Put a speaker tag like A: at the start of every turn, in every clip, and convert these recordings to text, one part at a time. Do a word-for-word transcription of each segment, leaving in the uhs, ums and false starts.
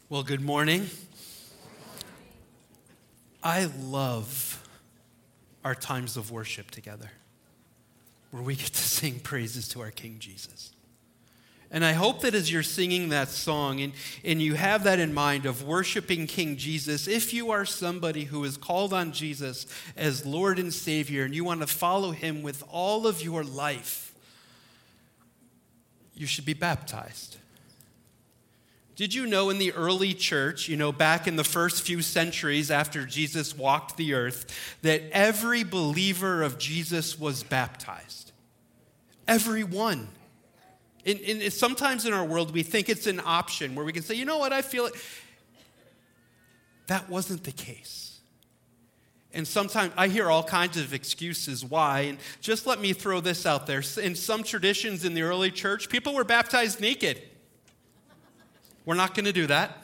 A: Well, good morning. I love our times of worship together, where we get to sing praises to our King Jesus. And I hope that as you're singing that song and, and you have that in mind of worshiping King Jesus, if you are somebody who has called on Jesus as Lord and Savior and you want to follow him with all of your life, you should be baptized. Did you know in the early church, you know, back in the first few centuries after Jesus walked the earth, that every believer of Jesus was baptized? Every one. And, and sometimes in our world, we think it's an option where we can say, you know what, I feel it. That wasn't the case. And sometimes I hear all kinds of excuses why. And just let me throw this out there. In some traditions in the early church, people were baptized naked. We're not going to do that.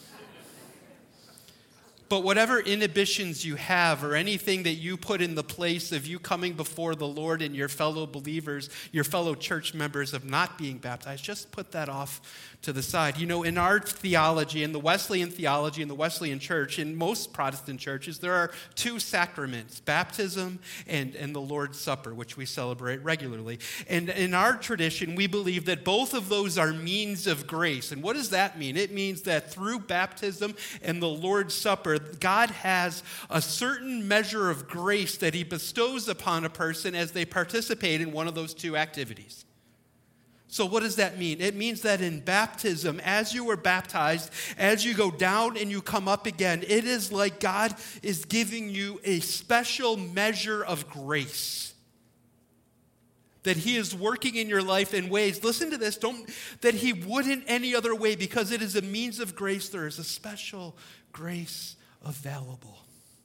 A: But whatever inhibitions you have or anything that you put in the place of you coming before the Lord and your fellow believers, your fellow church members of not being baptized, just put that off to the side. You know, in our theology, in the Wesleyan theology, in the Wesleyan church, in most Protestant churches, there are two sacraments, baptism and, and the Lord's Supper, which we celebrate regularly. And in our tradition, we believe that both of those are means of grace. And what does that mean? It means that through baptism and the Lord's Supper, God has a certain measure of grace that he bestows upon a person as they participate in one of those two activities. So what does that mean? It means that in baptism, as you are baptized, as you go down and you come up again, it is like God is giving you a special measure of grace. That he is working in your life in ways, listen to this, don't that he wouldn't any other way, because it is a means of grace. There is a special grace available.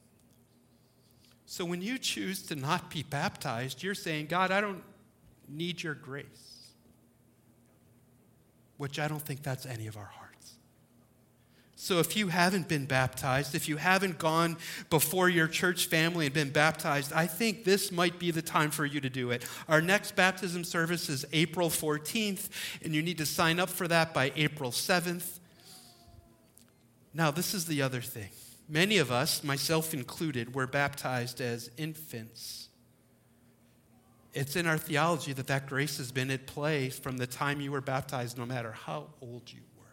A: So when you choose to not be baptized, you're saying, God, I don't need your grace. Which I don't think that's any of our hearts. So if you haven't been baptized, if you haven't gone before your church family and been baptized, I think this might be the time for you to do it. Our next baptism service is April fourteenth, and you need to sign up for that by April seventh. Now, this is the other thing. Many of us, myself included, were baptized as infants. It's in our theology that that grace has been at play from the time you were baptized, no matter how old you were.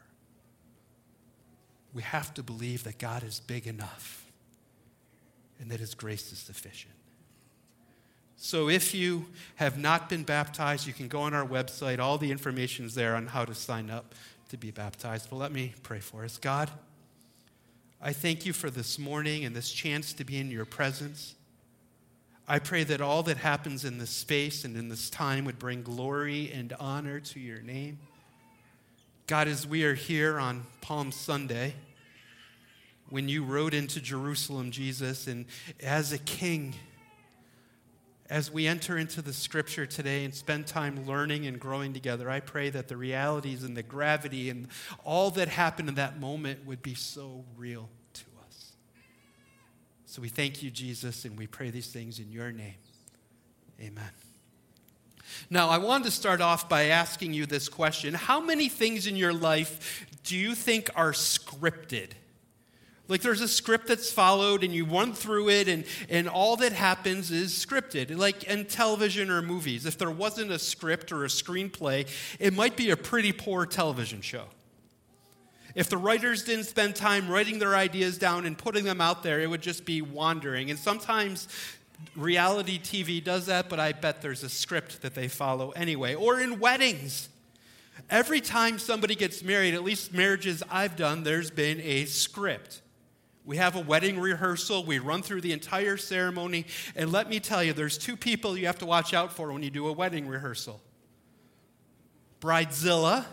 A: We have to believe that God is big enough and that his grace is sufficient. So if you have not been baptized, you can go on our website. All the information is there on how to sign up to be baptized. But let me pray for us. God, I thank you for this morning and this chance to be in your presence. I pray that all that happens in this space and in this time would bring glory and honor to your name. God, as we are here on Palm Sunday, when you rode into Jerusalem, Jesus, and as a king, as we enter into the scripture today and spend time learning and growing together, I pray that the realities and the gravity and all that happened in that moment would be so real to us. So we thank you, Jesus, and we pray these things in your name. Amen. Now, I wanted to start off by asking you this question. How many things in your life do you think are scripted? Like there's a script that's followed and you run through it and, and all that happens is scripted. Like in television or movies, if there wasn't a script or a screenplay, it might be a pretty poor television show. If the writers didn't spend time writing their ideas down and putting them out there, it would just be wandering. And sometimes reality T V does that, but I bet there's a script that they follow anyway. Or in weddings. Every time somebody gets married, at least marriages I've done, there's been a script. We have a wedding rehearsal. We run through the entire ceremony. And let me tell you, there's two people you have to watch out for when you do a wedding rehearsal. Bridezilla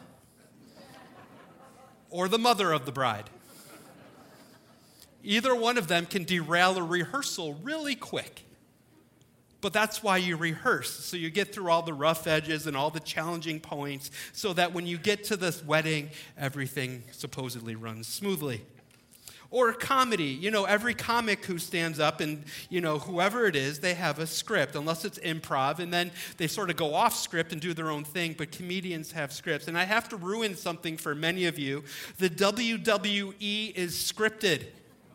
A: or the mother of the bride. Either one of them can derail a rehearsal really quick. But that's why you rehearse, so you get through all the rough edges and all the challenging points so that when you get to this wedding, everything supposedly runs smoothly. Or comedy. You know, every comic who stands up and, you know, whoever it is, they have a script, unless it's improv, and then they sort of go off script and do their own thing, but comedians have scripts. And I have to ruin something for many of you. The W W E is scripted.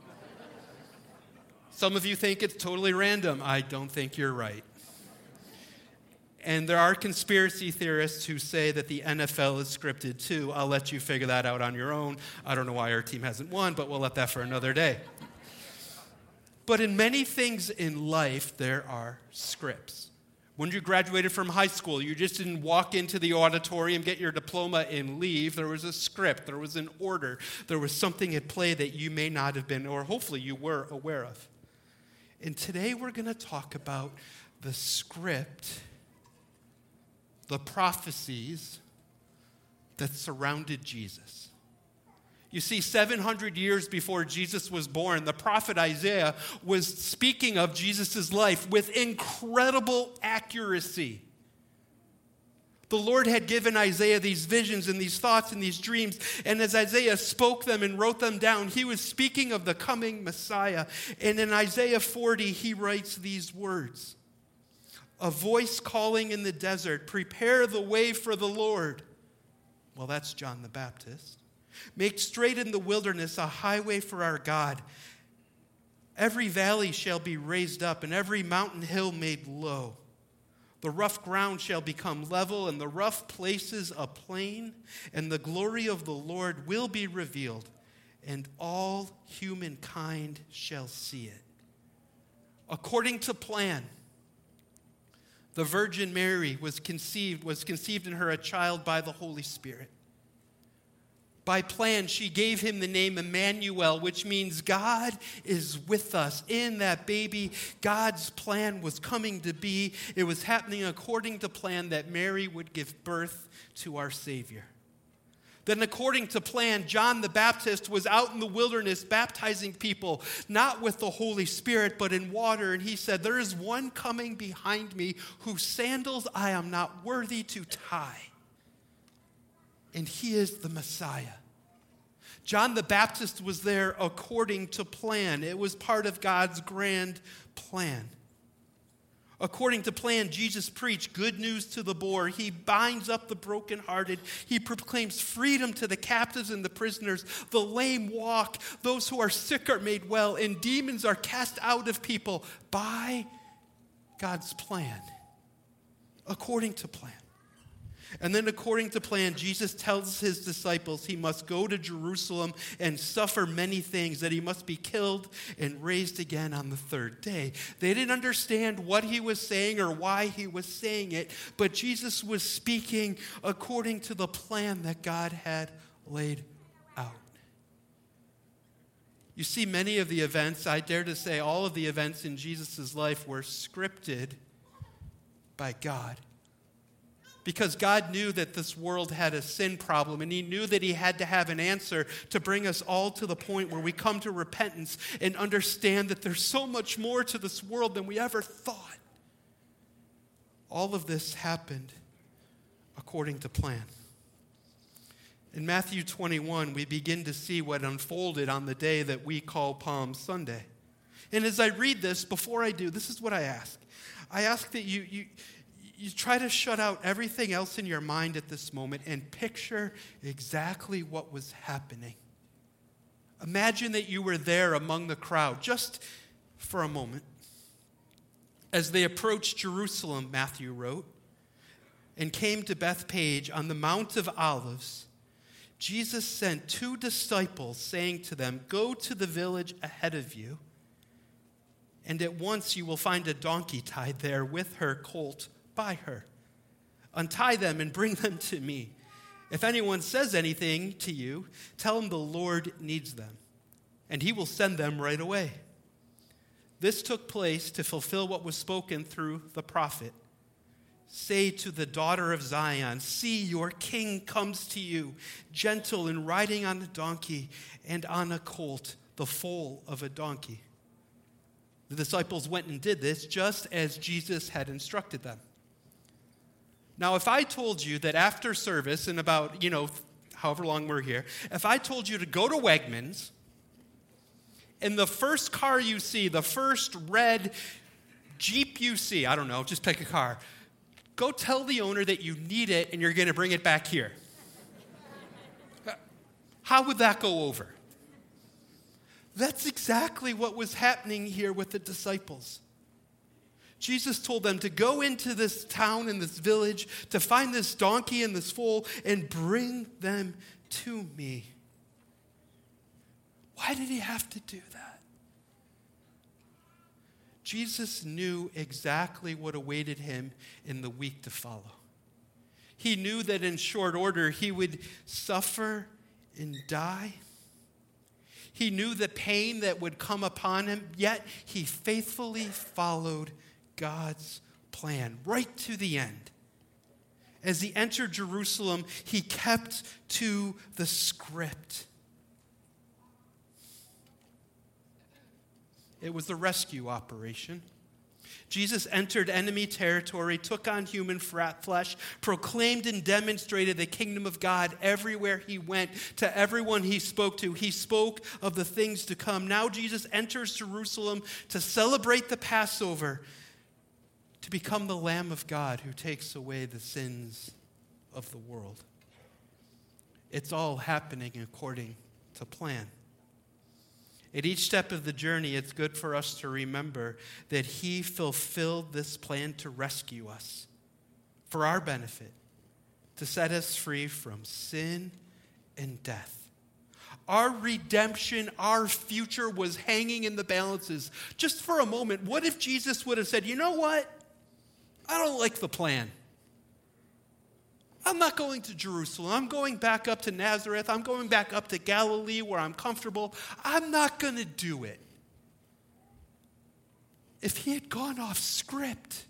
A: Some of you think it's totally random. I don't think you're right. And there are conspiracy theorists who say that the N F L is scripted too. I'll let you figure that out on your own. I don't know why our team hasn't won, but we'll let that for another day. But in many things in life, there are scripts. When you graduated from high school, you just didn't walk into the auditorium, get your diploma, and leave. There was a script. There was an order. There was something at play that you may not have been, or hopefully you were aware of. And today we're going to talk about the script, the prophecies that surrounded Jesus. You see, seven hundred years before Jesus was born, the prophet Isaiah was speaking of Jesus' life with incredible accuracy. The Lord had given Isaiah these visions and these thoughts and these dreams, and as Isaiah spoke them and wrote them down, he was speaking of the coming Messiah. And in Isaiah forty, he writes these words: a voice calling in the desert, prepare the way for the Lord. Well, that's John the Baptist. Make straight in the wilderness a highway for our God. Every valley shall be raised up, and every mountain hill made low. The rough ground shall become level, and the rough places a plain, and the glory of the Lord will be revealed, and all humankind shall see it. According to plan, the Virgin Mary was conceived, was conceived in her a child by the Holy Spirit. By plan, she gave him the name Emmanuel, which means God is with us. In that baby, God's plan was coming to be. It was happening according to plan that Mary would give birth to our Savior. Then according to plan, John the Baptist was out in the wilderness baptizing people, not with the Holy Spirit, but in water. And he said, there is one coming behind me whose sandals I am not worthy to tie. And he is the Messiah. John the Baptist was there according to plan. It was part of God's grand plan. According to plan, Jesus preached good news to the poor. He binds up the brokenhearted. He proclaims freedom to the captives and the prisoners. The lame walk. Those who are sick are made well. And demons are cast out of people by God's plan. According to plan. And then according to plan, Jesus tells his disciples he must go to Jerusalem and suffer many things, that he must be killed and raised again on the third day. They didn't understand what he was saying or why he was saying it, but Jesus was speaking according to the plan that God had laid out. You see, many of the events, I dare to say all of the events in Jesus' life were scripted by God. Because God knew that this world had a sin problem, and he knew that he had to have an answer to bring us all to the point where we come to repentance and understand that there's so much more to this world than we ever thought. All of this happened according to plan. In Matthew twenty-one, we begin to see what unfolded on the day that we call Palm Sunday. And as I read this, before I do, this is what I ask. I ask that you... you You try to shut out everything else in your mind at this moment and picture exactly what was happening. Imagine that you were there among the crowd, just for a moment. As they approached Jerusalem, Matthew wrote, and came to Bethphage on the Mount of Olives, Jesus sent two disciples, saying to them, go to the village ahead of you, and at once you will find a donkey tied there with her colt by her. Untie them and bring them to me. If anyone says anything to you, tell him the Lord needs them, and he will send them right away. This took place to fulfill what was spoken through the prophet. Say to the daughter of Zion, see, your king comes to you, gentle and riding on a donkey and on a colt, the foal of a donkey. The disciples went and did this just as Jesus had instructed them. Now, if I told you that after service, in about, you know, however long we're here, if I told you to go to Wegmans And the first car you see, the first red Jeep you see, I don't know, just pick a car, go tell the owner that you need it and you're going to bring it back here. How would that go over? That's exactly what was happening here with the disciples. Jesus told them to go into this town and this village, to find this donkey and this foal, and bring them to me. Why did he have to do that? Jesus knew exactly what awaited him in the week to follow. He knew that in short order he would suffer and die. He knew the pain that would come upon him, yet he faithfully followed God's plan right to the end. As he entered Jerusalem, he kept to the script. It was the rescue operation. Jesus entered enemy territory, took on human flesh, proclaimed and demonstrated the kingdom of God everywhere he went. To everyone he spoke to, he spoke of the things to come. Now Jesus enters Jerusalem to celebrate the Passover, to become the Lamb of God who takes away the sins of the world. It's all happening according to plan. At each step of the journey, it's good for us to remember that he fulfilled this plan to rescue us for our benefit, to set us free from sin and death. Our redemption, our future was hanging in the balances. Just for a moment, what if Jesus would have said, you know what? I don't like the plan. I'm not going to Jerusalem. I'm going back up to Nazareth. I'm going back up to Galilee where I'm comfortable. I'm not going to do it. If he had gone off script,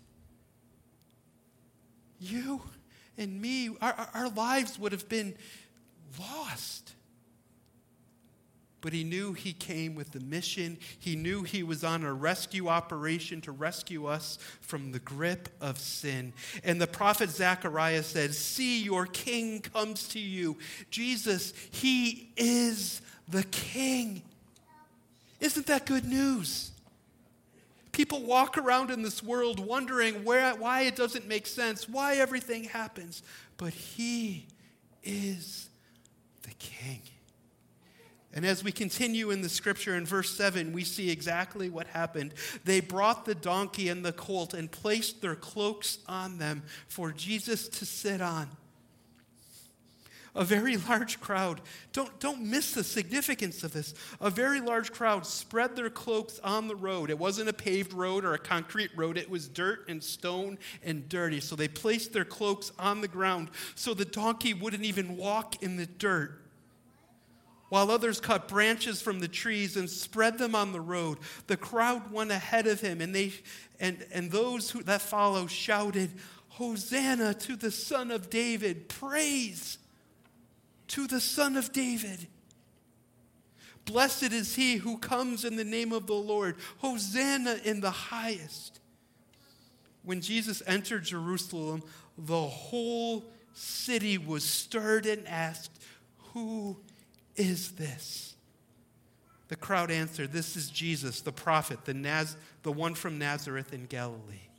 A: you and me, our, our lives would have been lost. But he knew he came with the mission. He knew he was on a rescue operation to rescue us from the grip of sin. And the prophet Zechariah said, see, your king comes to you. Jesus, he is the king. Isn't that good news? People walk around in this world wondering where, why it doesn't make sense, why everything happens. But he is the king. And as we continue in the scripture in verse seven, we see exactly what happened. They brought the donkey and the colt and placed their cloaks on them for Jesus to sit on. A very large crowd, don't, don't miss the significance of this. A very large crowd spread their cloaks on the road. It wasn't a paved road or a concrete road. It was dirt and stone and dirty. So they placed their cloaks on the ground so the donkey wouldn't even walk in the dirt. While others cut branches from the trees and spread them on the road, the crowd went ahead of him, and they and, and those who, that follow shouted, Hosanna to the Son of David, praise to the Son of David. Blessed is he who comes in the name of the Lord, Hosanna in the highest. When Jesus entered Jerusalem, the whole city was stirred and asked, who is this? The crowd answered, this is Jesus, the prophet, the, Naz- the one from Nazareth in Galilee.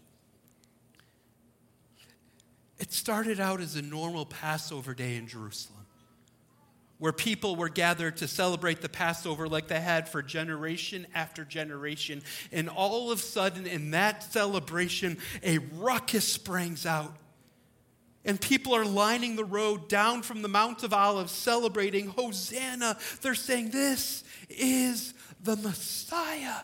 A: It started out as a normal Passover day in Jerusalem, where people were gathered to celebrate the Passover like they had for generation after generation. And all of a sudden, in that celebration, a ruckus springs out. And people are lining the road down from the Mount of Olives celebrating Hosanna. They're saying, this is the Messiah.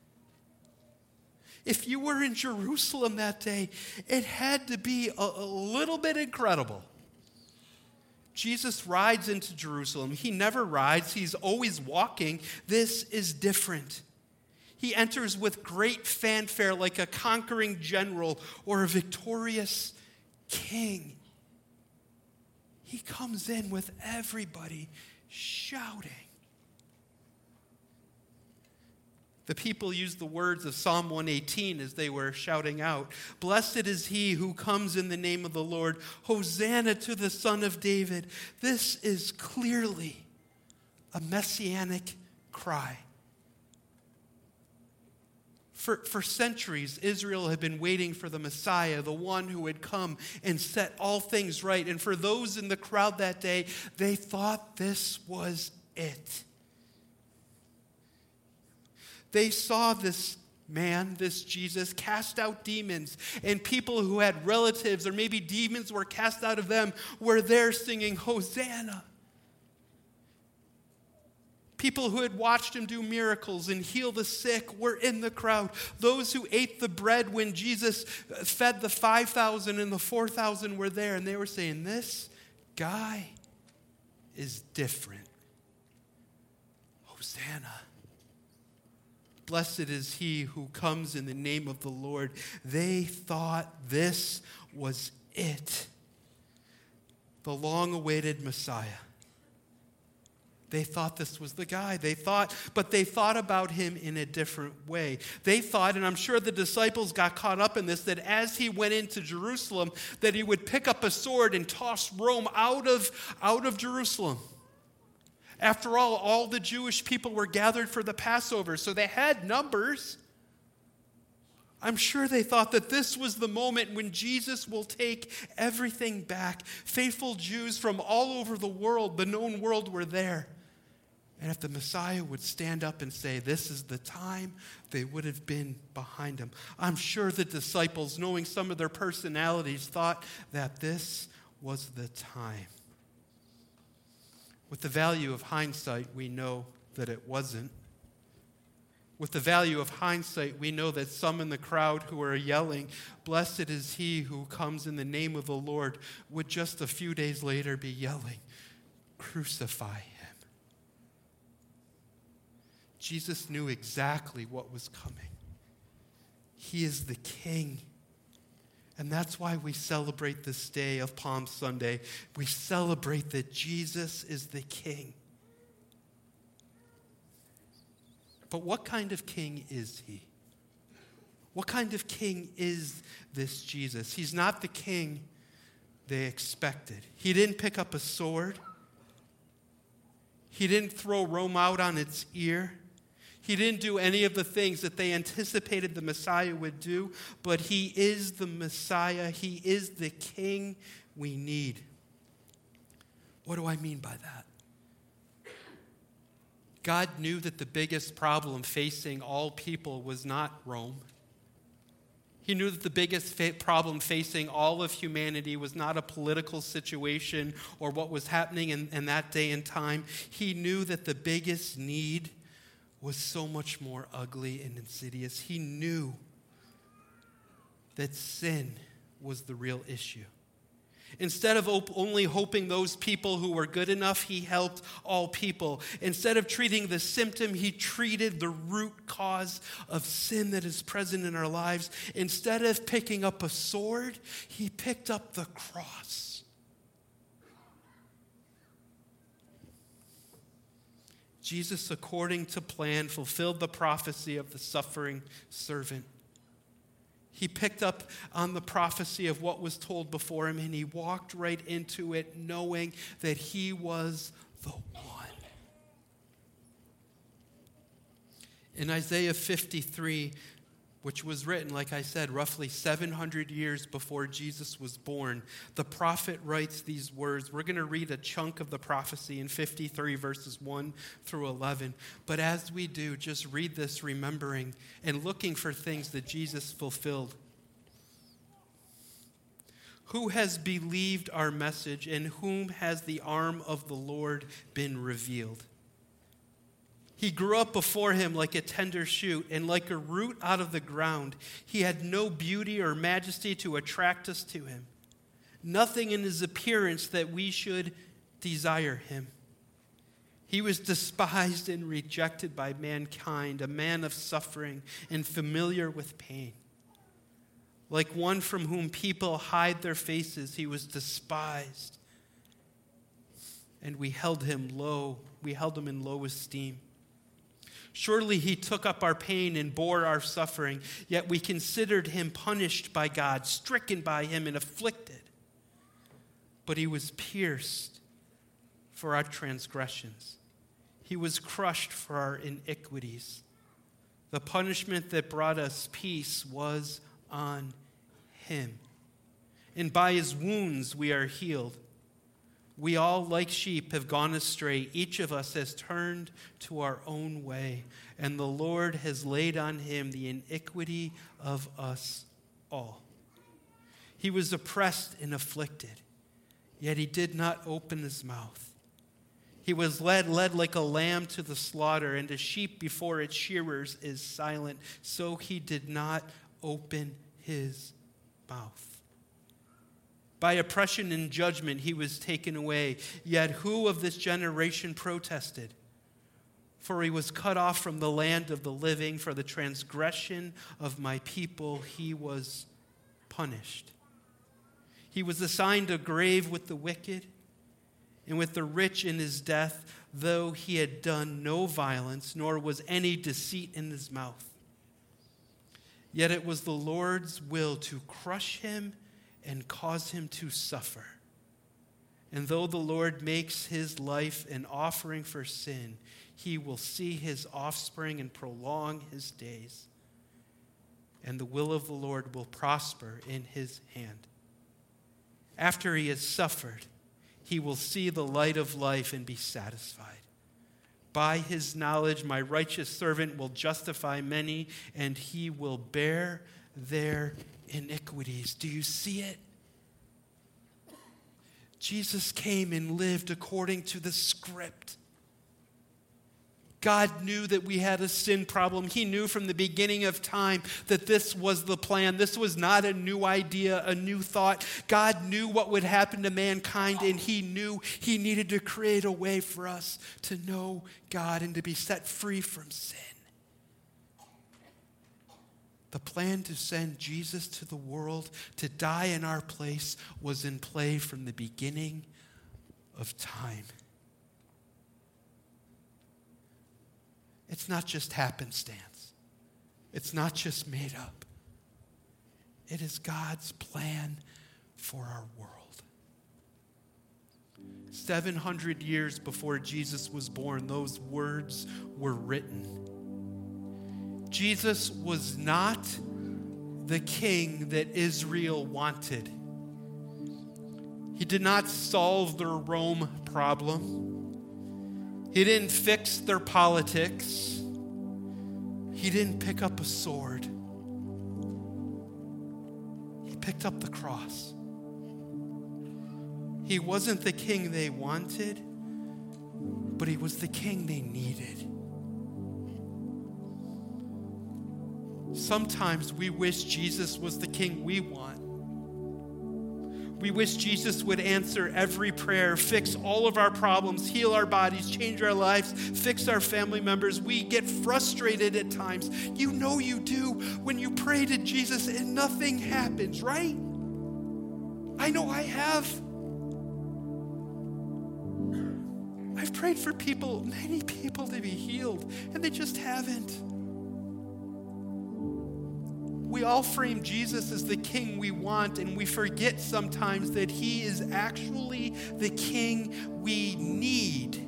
A: If you were in Jerusalem that day, it had to be a, a little bit incredible. Jesus rides into Jerusalem. He never rides. He's always walking. This is different. He enters with great fanfare like a conquering general or a victorious king. He comes in with everybody shouting. The people used the words of Psalm one eighteen as they were shouting out, blessed is he who comes in the name of the Lord, Hosanna to the Son of David. This is clearly a messianic cry. For, for centuries, Israel had been waiting for the Messiah, the one who would come and set all things right. And for those in the crowd that day, they thought this was it. They saw this man, this Jesus, cast out demons, and people who had relatives or maybe demons were cast out of them were there singing Hosanna. People who had watched him do miracles and heal the sick were in the crowd. Those who ate the bread when Jesus fed the five thousand and the four thousand were there, and they were saying, this guy is different. Hosanna. Blessed is he who comes in the name of the Lord. They thought this was it. The long-awaited Messiah. They thought this was the guy. They thought, but they thought about him in a different way. They thought, and I'm sure the disciples got caught up in this, that as he went into Jerusalem, that he would pick up a sword and toss Rome out of, out of Jerusalem. After all, all the Jewish people were gathered for the Passover, so they had numbers. I'm sure they thought that this was the moment when Jesus will take everything back. Faithful Jews from all over the world, the known world, were there. And if the Messiah would stand up and say, this is the time, they would have been behind him. I'm sure the disciples, knowing some of their personalities, thought that this was the time. With the value of hindsight, we know that it wasn't. With the value of hindsight, we know that some in the crowd who are yelling, blessed is he who comes in the name of the Lord, would just a few days later be yelling, crucify him. Jesus knew exactly what was coming. He is the King. And that's why we celebrate this day of Palm Sunday. We celebrate that Jesus is the King. But what kind of king is he? What kind of king is this Jesus? He's not the king they expected. He didn't pick up a sword. He didn't throw Rome out on its ear. He didn't do any of the things that they anticipated the Messiah would do, but he is the Messiah. He is the king we need. What do I mean by that? God knew that the biggest problem facing all people was not Rome. He knew that the biggest fa- problem facing all of humanity was not a political situation or what was happening in, in that day and time. He knew that the biggest need was so much more ugly and insidious. He knew that sin was the real issue. Instead of op- only hoping those people who were good enough, he helped all people. Instead of treating the symptom, he treated the root cause of sin that is present in our lives. Instead of picking up a sword, he picked up the cross. Jesus, according to plan, fulfilled the prophecy of the suffering servant. He picked up on the prophecy of what was told before him, and he walked right into it knowing that he was the one. In Isaiah fifty-three, which was written, like I said, roughly seven hundred years before Jesus was born, the prophet writes these words. We're going to read a chunk of the prophecy in fifty-three, verses one through eleven. But as we do, just read this remembering and looking for things that Jesus fulfilled. Who has believed our message, and whom has the arm of the Lord been revealed? He grew up before him like a tender shoot, and like a root out of the ground. He had no beauty or majesty to attract us to him. Nothing in his appearance that we should desire him. He was despised and rejected by mankind, a man of suffering and familiar with pain. Like one from whom people hide their faces, he was despised. And we held him low. We held him in low esteem. Surely he took up our pain and bore our suffering, yet we considered him punished by God, stricken by him and afflicted. But he was pierced for our transgressions. He was crushed for our iniquities. The punishment that brought us peace was on him. And by his wounds we are healed. We all, like sheep, have gone astray. Each of us has turned to our own way, and the Lord has laid on him the iniquity of us all. He was oppressed and afflicted, yet he did not open his mouth. He was led, led like a lamb to the slaughter, and a sheep before its shearers is silent, so he did not open his mouth. By oppression and judgment he was taken away. Yet who of this generation protested? For he was cut off from the land of the living. For the transgression of my people he was punished. He was assigned a grave with the wicked and with the rich in his death, though he had done no violence, nor was any deceit in his mouth. Yet it was the Lord's will to crush him and cause him to suffer. And though the Lord makes his life an offering for sin, he will see his offspring and prolong his days. And the will of the Lord will prosper in his hand. After he has suffered, he will see the light of life and be satisfied. By his knowledge, my righteous servant will justify many, and he will bear their iniquities. Do you see it? Jesus came and lived according to the script. God knew that we had a sin problem. He knew from the beginning of time that this was the plan. This was not a new idea, a new thought. God knew what would happen to mankind, and he knew he needed to create a way for us to know God and to be set free from sin. The plan to send Jesus to the world to die in our place was in play from the beginning of time. It's not just happenstance. It's not just made up. It is God's plan for our world. seven hundred years before Jesus was born, those words were written. Jesus was not the king that Israel wanted. He did not solve their Rome problem. He didn't fix their politics. He didn't pick up a sword. He picked up the cross. He wasn't the king they wanted, but he was the king they needed. Sometimes we wish Jesus was the king we want. We wish Jesus would answer every prayer, fix all of our problems, heal our bodies, change our lives, fix our family members. We get frustrated at times. You know you do when you pray to Jesus and nothing happens, right? I know I have. I've prayed for people, many people to be healed, and they just haven't. We all frame Jesus as the king we want, and we forget sometimes that he is actually the king we need.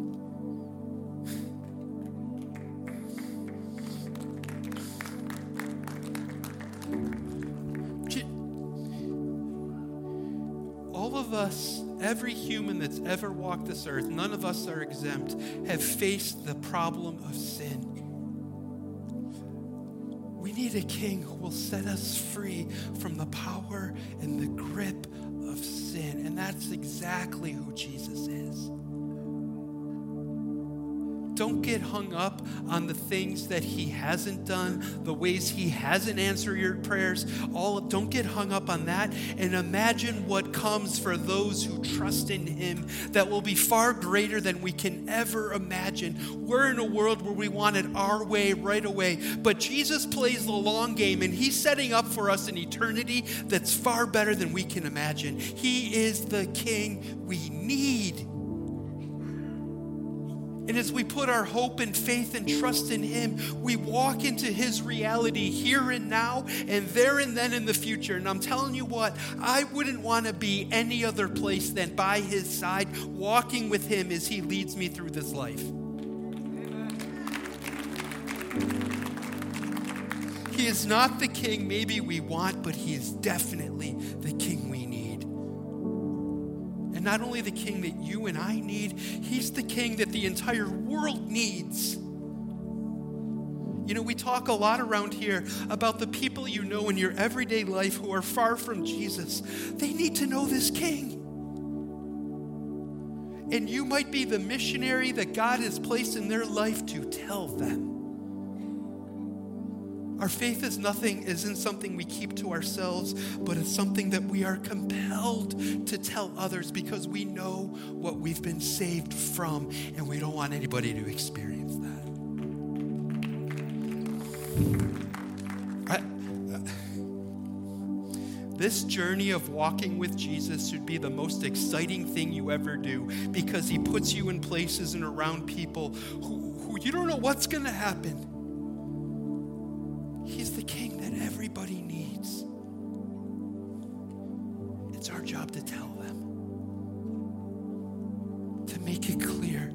A: All of us, every human that's ever walked this earth, none of us are exempt, have faced the problem of sin. We need a king who will set us free from the power and the grip of sin. And that's exactly who Jesus is. Don't get hung up on the things that he hasn't done, the ways he hasn't answered your prayers. All of, don't get hung up on that, and imagine what comes for those who trust in him that will be far greater than we can ever imagine. We're in a world where we want it our way right away, but Jesus plays the long game, and he's setting up for us an eternity that's far better than we can imagine. He is the king we need. And as we put our hope and faith and trust in him, we walk into his reality here and now and there and then in the future. And I'm telling you what, I wouldn't want to be any other place than by his side, walking with him as he leads me through this life. Amen. He is not the king maybe we want, but he is definitely the king we need. And not only the king that you and I need, he's the king that the entire world needs. You know, we talk a lot around here about the people you know in your everyday life who are far from Jesus. They need to know this king. And you might be the missionary that God has placed in their life to tell them. Our faith is nothing, isn't something we keep to ourselves, but it's something that we are compelled to tell others because we know what we've been saved from, and we don't want anybody to experience that. I, uh, this journey of walking with Jesus should be the most exciting thing you ever do because he puts you in places and around people who, who you don't know what's going to happen. He's the king that everybody needs. It's our job to tell them, to make it clear.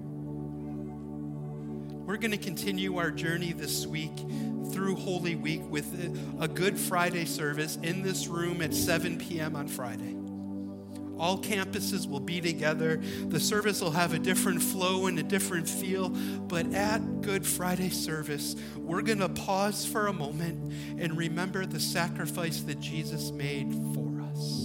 A: We're going to continue our journey this week through Holy Week with a Good Friday service in this room at seven p.m. on Friday. All campuses will be together. The service will have a different flow and a different feel. But at Good Friday service, we're going to pause for a moment and remember the sacrifice that Jesus made for us.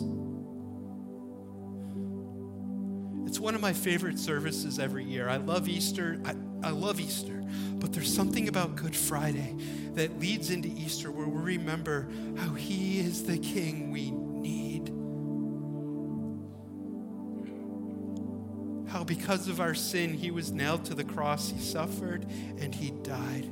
A: It's one of my favorite services every year. I love Easter. I, I love Easter. But there's something about Good Friday that leads into Easter where we remember how he is the king we need. How because of our sin, he was nailed to the cross, he suffered, and he died.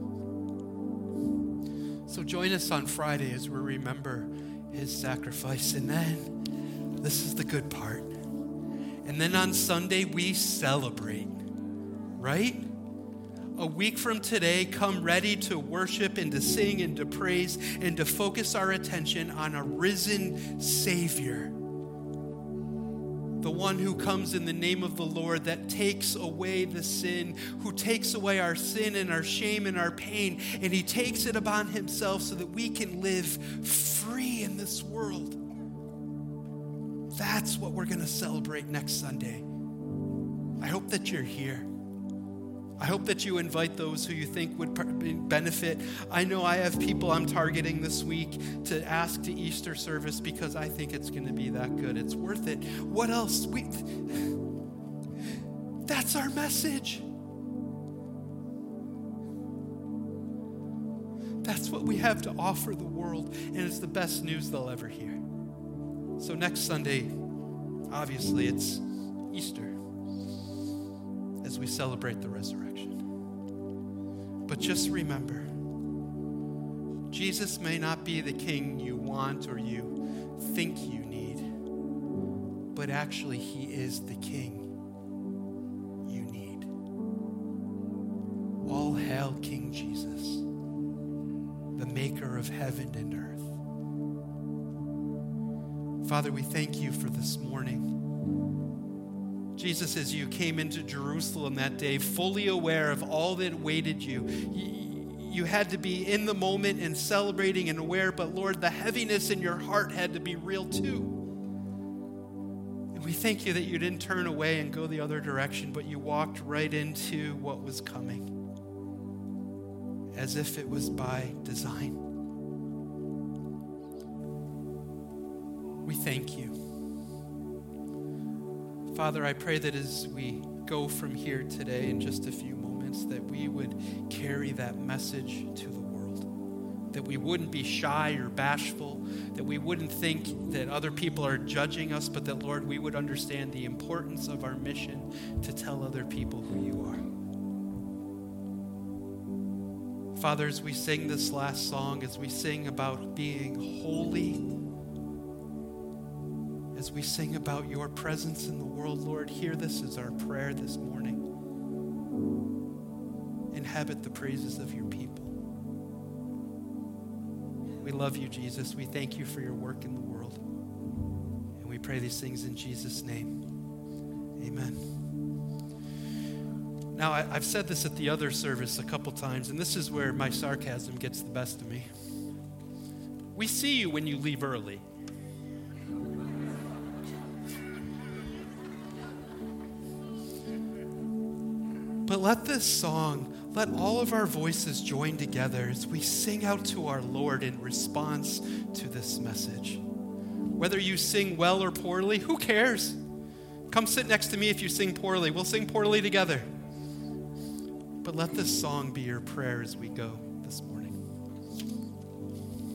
A: So join us on Friday as we remember his sacrifice. And then, this is the good part. And then on Sunday, we celebrate, right? A week from today, come ready to worship and to sing and to praise and to focus our attention on a risen Savior. The one who comes in the name of the Lord that takes away the sin, who takes away our sin and our shame and our pain, and he takes it upon himself so that we can live free in this world. That's what we're going to celebrate next Sunday. I hope that you're here. I hope that you invite those who you think would benefit. I know I have people I'm targeting this week to ask to Easter service because I think it's going to be that good. It's worth it. What else? We, that's our message. That's what we have to offer the world, and it's the best news they'll ever hear. So next Sunday, obviously, it's Easter as we celebrate the resurrection. But just remember, Jesus may not be the king you want or you think you need, but actually he is the king you need. All hail King Jesus, the maker of heaven and earth. Father, we thank you for this morning. Jesus, as you came into Jerusalem that day, fully aware of all that awaited you, you, you had to be in the moment and celebrating and aware, but Lord, the heaviness in your heart had to be real too. And we thank you that you didn't turn away and go the other direction, but you walked right into what was coming, as if it was by design. We thank you. Father, I pray that as we go from here today in just a few moments, that we would carry that message to the world, that we wouldn't be shy or bashful, that we wouldn't think that other people are judging us, but that, Lord, we would understand the importance of our mission to tell other people who you are. Father, as we sing this last song, as we sing about being holy, as we sing about your presence in the world, Lord, hear this as our prayer this morning. Inhabit the praises of your people. We love you, Jesus. We thank you for your work in the world. And we pray these things in Jesus' name. Amen. Now, I, I've said this at the other service a couple times, and this is where my sarcasm gets the best of me. We see you when you leave early. But let this song, let all of our voices join together as we sing out to our Lord in response to this message. Whether you sing well or poorly, who cares? Come sit next to me if you sing poorly. We'll sing poorly together. But let this song be your prayer as we go.